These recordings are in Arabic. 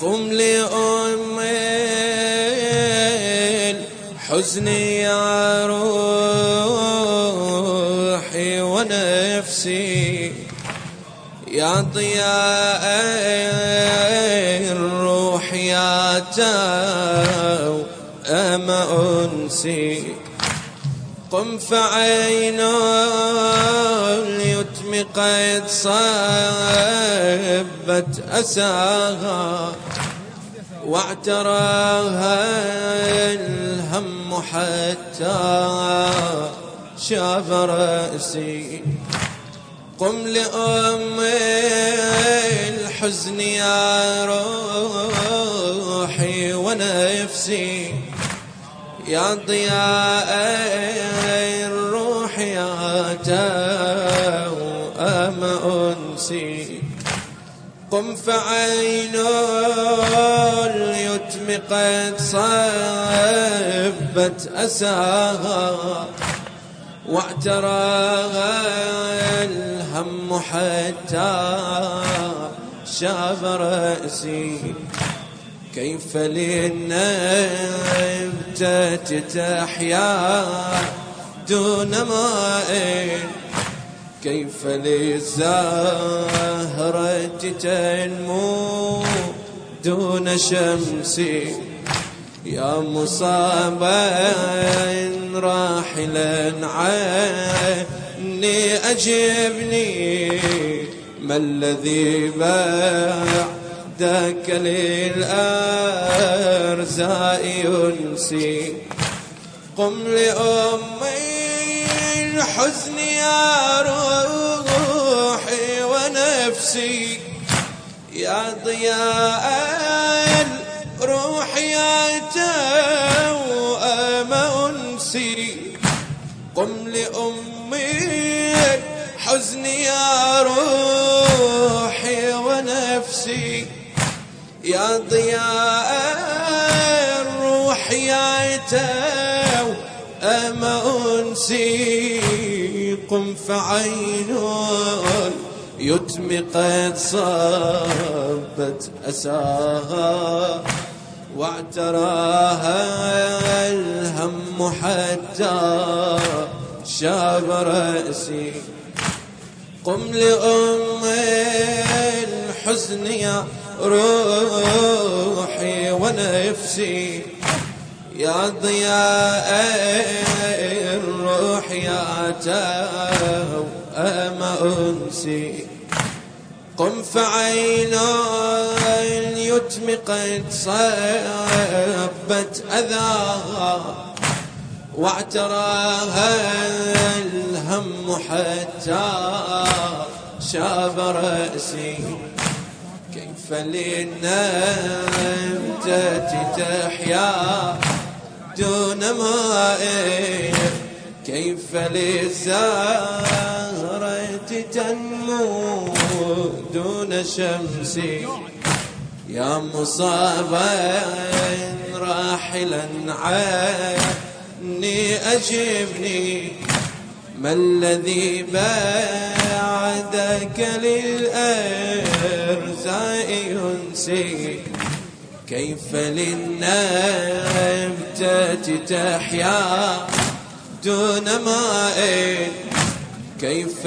قم لأم الحزن يا روحي ونفسي، يا ضياء الروح يا توأم أنسي. قم فعين اليتم قد صبت أساها، واعتراها الهم حتى شاف رأسي. قم لأم الحزن يا روحي ونفسي، يا ضياء الروح يا توأم أنسي. قم فعين اليتم قد صبت أساها، واعتراها الهم حتى شاب رأسي. كيف للنبتة تحيا دون ماء، كيف للزهرة تنمو دون شمس. يا مصابا راحلا عني أجبني، ما الذي بعدك للأرزاء ينسي. قم لأمي الحزن يا روحي ونفسي، يا ضياء الروح يا توأم أنسي. قم لأمي الحزن يا روحي ونفسي، يا ضياء الروح يا توأم أنسي. قم فعين اليتم قد صبت أساها، واعتراها الهم حتى شاب رأسي. قم لأم الحزن يا روحي ونفسي، يا ضياء الروح يا توأم أنسي. قم فعين اليتم قد صبت أذاها، واعتراها الهم حتى شاب رأسي. كيف للنبتة تحيا دون ماء، كيف للزهرة تنمو دون شمس. يا مصابا راحلا عني أجبني، ما الذي بعدك للأرزاء ينسي. كيف للنبتة تحيا دون ماء، كيف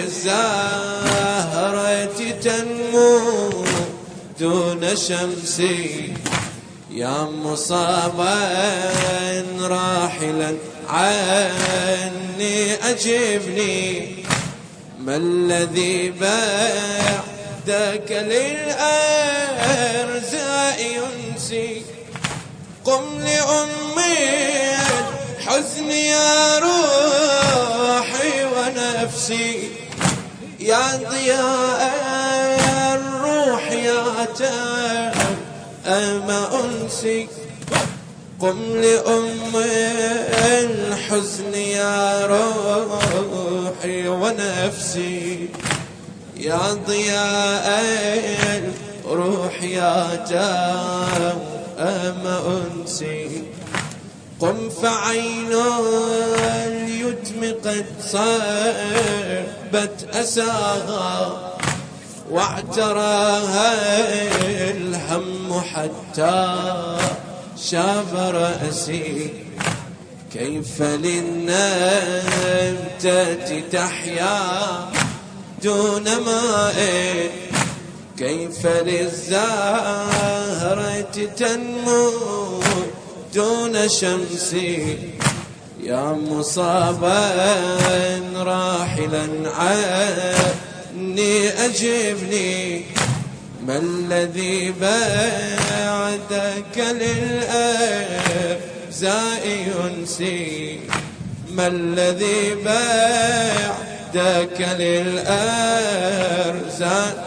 للزهرة تنمو دون شمس. يا مصابا راحلا عني أجبني، ما الذي بعدك للأرزاء ينسي. قم لأمي الحزن يا روحي ونفسي، يا ضياء الروح يا توأم أنسي. قم لأم الحزن يا روحي ونفسي، يا ضياء الروح يا توأم أنسي. قم فعين اليتم قد صبت أساها، واعتراها الهم الهم حتى شاب رأسي. كيف للنبتة تحيا دون ماء، كيف للزهرة تنمو دون شمس. يا مصابا راحلا عني أجبني، ما الذي بعدك للأجزاء ينسي، ما الذي بعدك للأرزاق.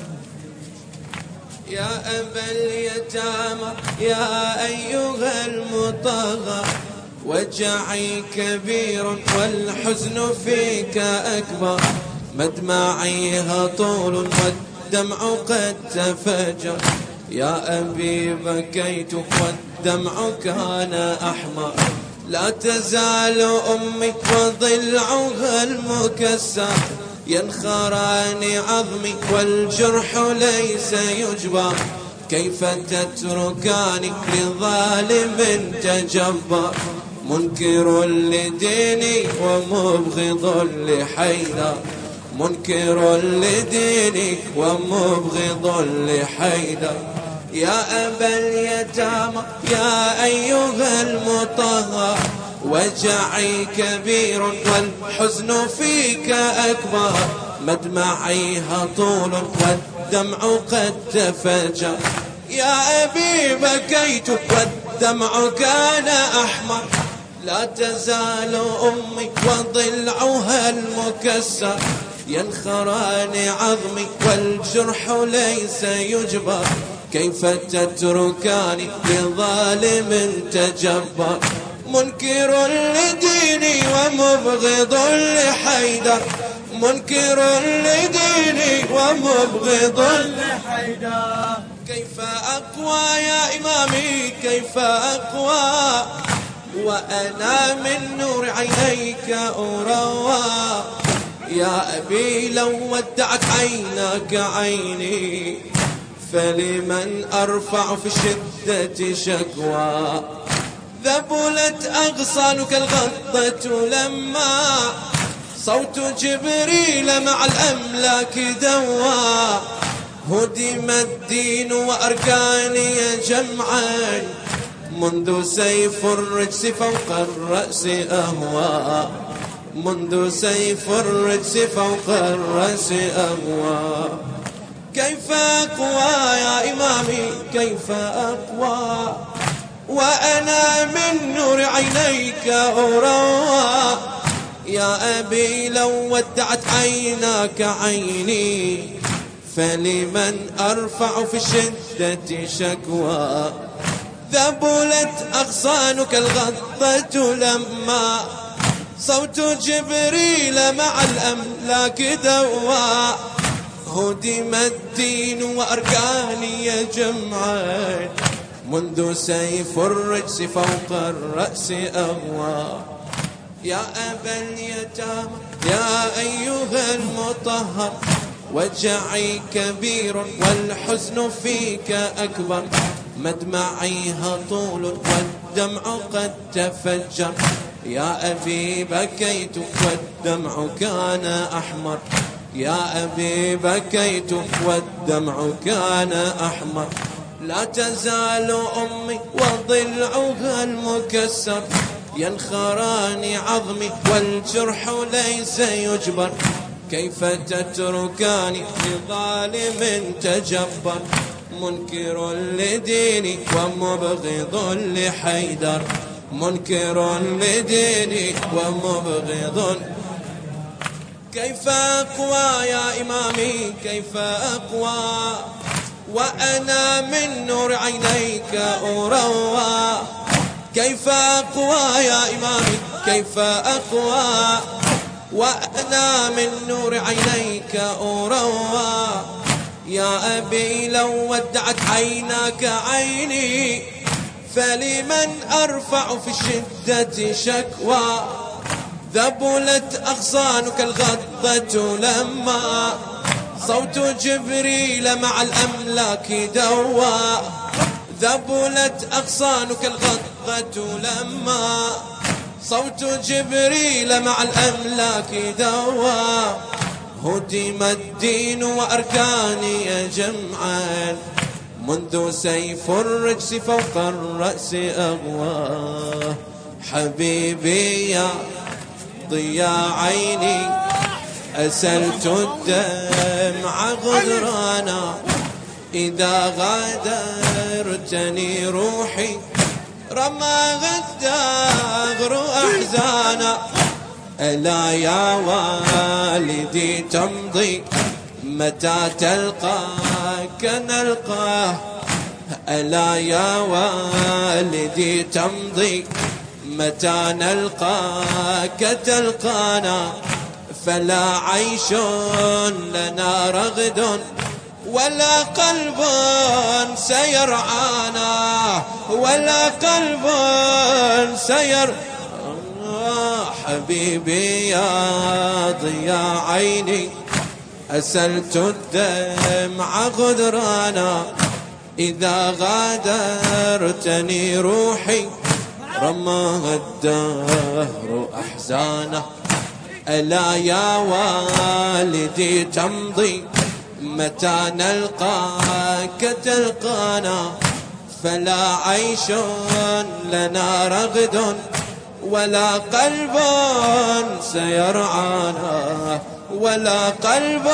يا أبا اليتامى يا أيها المطغى، وجعي كبير والحزن فيك أكبر، مدمعي هطول والدمع قد تفجر. يا أبي بكيت والدمع كان أحمر، لا تزال أمي وضلعها المكسر، ينخران عظمي والجرح ليس يجبر. كيف تتركاني لظالم تجبر، منكر لديني ومبغض لحيدر، منكر لديني ومبغض لحيدر. يا أبا اليتامى يا أيها المطهر، وجعي كبير والحزن فيك أكبر، مدمعي هطول والدمع قد تفجر. يا أبي بكيت والدمع كان أحمر، لا تزال أمي وضلعها المكسر، ينخران عظمي والجرح ليس يجبر. كيف تتركاني لظالم تجبر، منكر لديني ومبغض لحيدر، منكر لديني ومبغض لحيدر. كيف أقوى يا إمامي كيف أقوى، وأنا من نور عينيك أروى. يا أبي لو ودعت عيناك عيني، فلمن أرفع في الشدة شكوى. ذبلت أغصانك الغضة لما صوت جبريل مع الأملاك دوى. هدم الدين وأركاني جمعا، منذ سيف الرجس فوق الرأس أهوى، منذ سيف الرجس فوق الرأس أهوى. كيف أقوى يا إمامي كيف أقوى، وأنا من نور عينيك أروى. يا أبي لو ودعت عيناك عيني، فلمن أرفع في الشدة شكوى. ذبلت أغصانك الغضة لما صوت جبريل مع الأملاك دوى. هدم الدين وأركاني جمعا، منذ سيف الرجس فوق الرأس أهوى. يا أبا اليتامى يا أيها المطهر، وجعي كبير والحزن فيك أكبر، مدمعي هطول والدمع قد تفجر. يا أبي بكيت والدمع كان أحمر، يا أبي بكيت والدمع كان أحمر. لا تزال أمي وضلعها المكسر، ينخران عظمي والجرح ليس يجبر. كيف تتركاني لظالم تجبر، منكر لديني ومبغض لحيدر، منكر لديني ومبغض. كيف أقوى يا إمامي كيف أقوى، وأنا من نور عينيك أروى. كيف أقوى يا إمامي كيف أقوى، وأنا من نور عينيك أروى. يا أبي لو ودعت عيناك عيني، فلمن أرفع في الشدة شكوى. ذبلت أغصانك الغضة لما صوت جبريل مع الأملاك دوى. ذبلت أغصانك الغضة لما صوت جبريل مع الأملاك دوى. هدم الدين وأركاني جمعا منذ سيف الرجس فوق الرأس أغوى. حبيبي يا ضياء عيني أسلت الدمع غدرانا إذا غادرتني روحي رماها الدهر أحزانا. ألا يا والدي تمضي متى تلقاك نلقاه. ألا يا والدي تمضي متى نلقاك تلقانا. فلا عيش لنا رغد ولا قلب سيرعانا ولا قلب حبيبي يا ضياء عيني أسلت الدمع غدرانا إذا غادرتني روحي رماها الدهر أحزانا. ألا يا والدي تمضي متى نلقاك تلقانا. فلا عيش لنا رغد ولا قلب سيرعانا ولا قلب.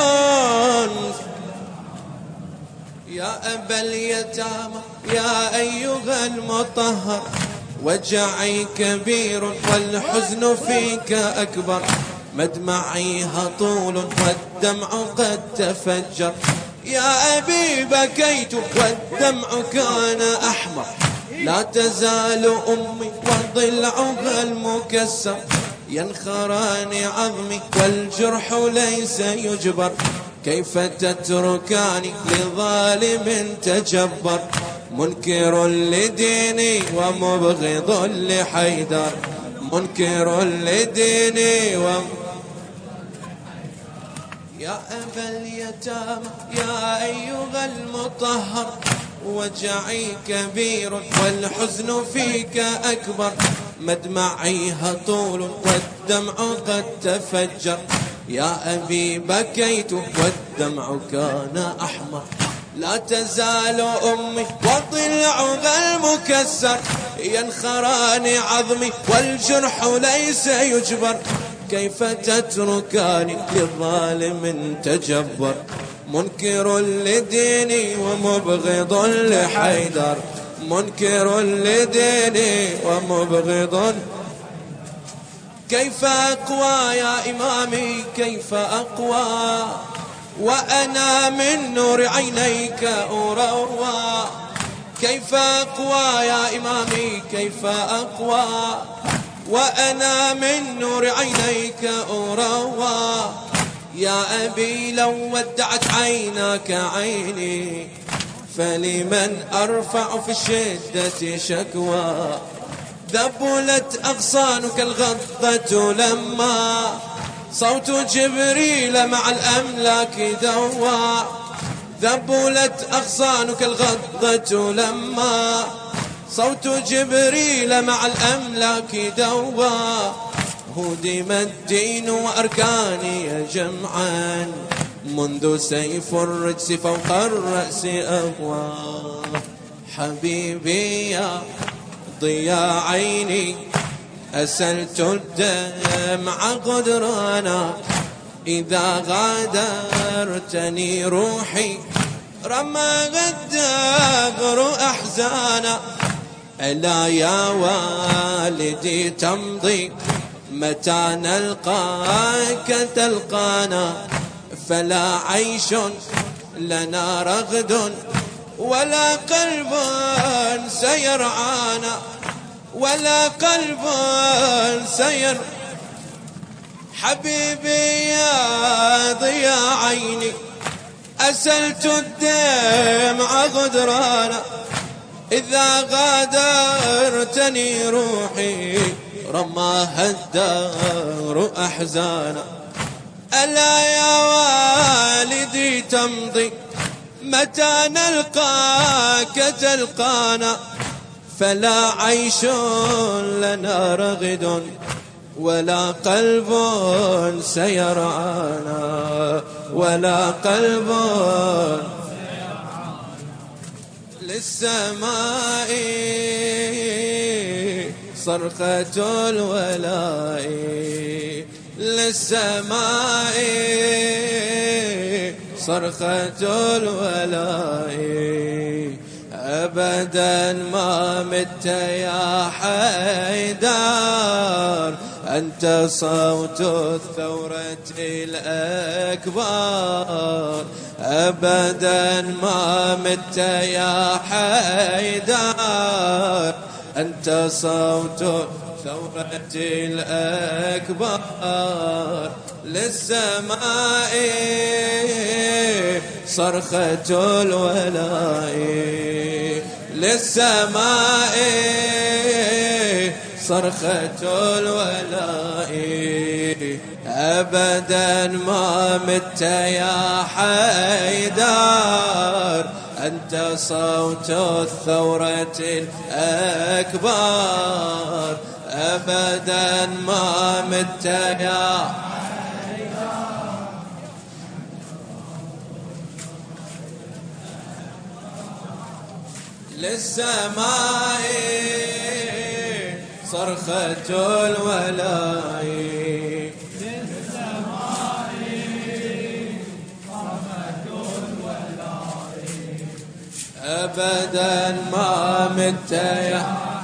يا أبا اليتامى يا أيها المطهر وجعي كبير والحزن فيك أكبر. مدمعي هطول والدمع قد تفجر. يا أبي بكيت والدمع كان أحمر. لا تزال أمي وضلعها المكسر ينخران عظمي والجرح ليس يجبر. كيف تتركاني لظالم تجبر منكر لديني ومبغض لحيدر. منكر لديني يا أبا اليتامى يا أيها المطهر وجعي كبير والحزن فيك أكبر. مدمعي هطول والدمع قد تفجر. يا أبي بكيت والدمع كان أحمر. لا تزال أمي وضلعها المكسر ينخران عظمي والجرح ليس يجبر. كيف تتركاني للظالم تجبر منكر لديني ومبغض لحيدر. منكر لديني ومبغض. كيف أقوى يا إمامي كيف أقوى وأنا من نور عينيك أروى. كيف أقوى يا إمامي كيف أقوى وأنا من نور عينيك أروى. يا أبي لو ودعت عيناك عيني فلمن أرفع في الشدة شكوى. ذبلت أغصانك الغضة لما صوت جبريل مع الأملاك دوى. ذبلت أغصانك الغضة لما صوت جبريل مع الأملاك دوى. هدم الدين وأركاني جمعا منذ سيف الرجس فوق الرأس أغوى. حبيبي يا ضياء عيني أسلت الدمع غدرانا إذا غادرتني روحي رماها الدهر أحزانا. ألا يا والدي تمضي متى نلقاك تلقانا. فلا عيش لنا رغد ولا قلب سيرعانا ولا قلب حبيبي يا ضياء عيني أسلت الدمع غدرانا إذا غادرتني روحي رماها الدار أحزانا. ألا يا والدي تمضي متى نلقاك تلقانا فلا عيش لنا رغد ولا قلب سيرعانا ولا قلب للسماء صرخة الولاء للسماء صرخة الولاء أبدا ما مت يا حيدر أنت صوت الثورة الأكبر أبدا ما مت يا حيدر أنت صوت الثورة الأكبر للسماء صرخة الولاء للسماء صرخة الولاء أبدا ما مت يا حيدر أنت صوت الثورة الأكبر أبدا ما مت يا للسماء صرخة الولاء للسماء صرخة الولاء أبدا ما مت يا